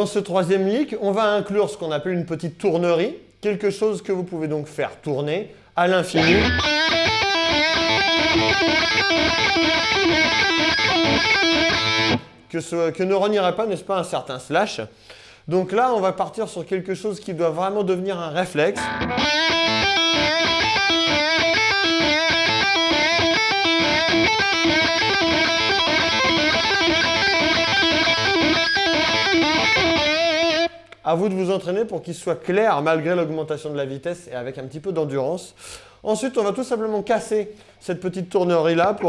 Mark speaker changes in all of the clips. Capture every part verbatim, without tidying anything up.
Speaker 1: Dans ce troisième lick, on va inclure ce qu'on appelle une petite tournerie, quelque chose que vous pouvez donc faire tourner à l'infini. Que, ce, que ne renierait pas, n'est-ce pas, un certain Slash. Donc là, on va partir sur quelque chose qui doit vraiment devenir un réflexe. À vous de vous entraîner pour qu'il soit clair malgré l'augmentation de la vitesse et avec un petit peu d'endurance. Ensuite, on va tout simplement casser cette petite tournerie-là pour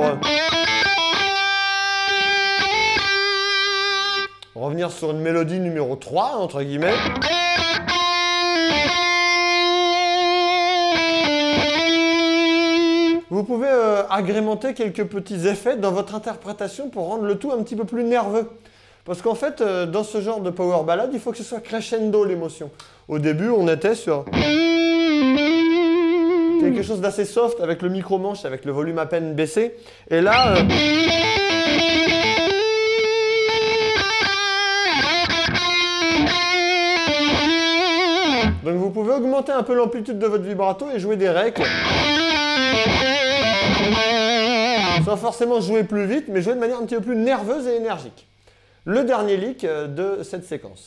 Speaker 1: revenir sur une mélodie numéro trois, entre guillemets. Vous pouvez euh, agrémenter quelques petits effets dans votre interprétation pour rendre le tout un petit peu plus nerveux. Parce qu'en fait, euh, dans ce genre de power ballade, il faut que ce soit crescendo l'émotion. Au début, on était sur quelque chose d'assez soft avec le micro-manche, avec le volume à peine baissé. Et là... Euh... Donc vous pouvez augmenter un peu l'amplitude de votre vibrato et jouer des recs. Sans forcément jouer plus vite, mais jouer de manière un petit peu plus nerveuse et énergique. Le dernier lick de cette séquence.